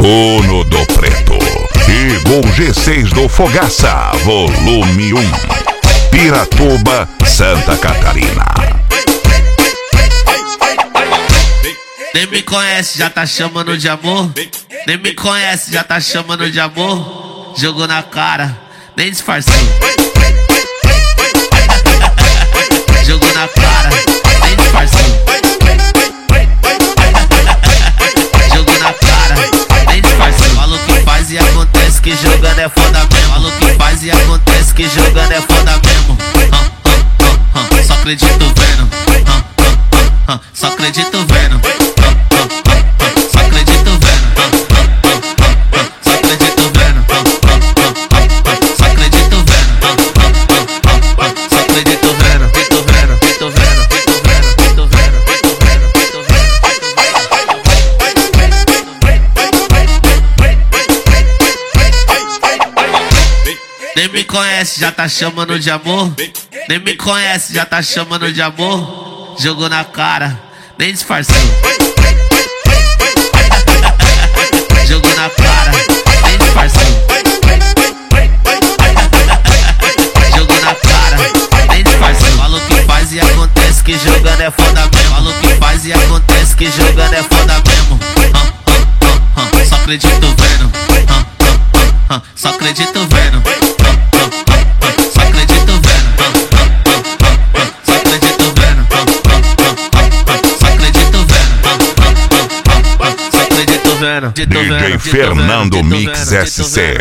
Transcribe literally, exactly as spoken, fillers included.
Uno do Preto e Gol G seis do Fogaça, volume um, Piratuba, Santa Catarina. Nem me conhece, já tá chamando de amor. Nem me conhece, já tá chamando de amor. Jogou na cara, nem disfarçou. Jogou na cara, nem disfarçou. Jogou na cara, nem disfarçou. Falou que faz e acontece, que jogando é foda mesmo. Falou que faz e acontece, que jogando é foda mesmo. Ah, ah, ah, ah. Só acredito vendo. Ah, ah, ah, ah. Só acredito vendo. Nem me conhece, já tá chamando de amor. Nem me conhece, já tá chamando de amor. Jogou na cara, nem disfarçou. Jogou na cara, nem disfarçou. Jogou na cara, nem disfarçou. Falou que faz e acontece, que jogando é foda mesmo. Falou que faz e acontece, que jogando é foda mesmo. Ah, ah, ah, ah. Só acredito vendo. Ah, ah, ah, ah. Só acredito vendo. D J Fernando Mix S C.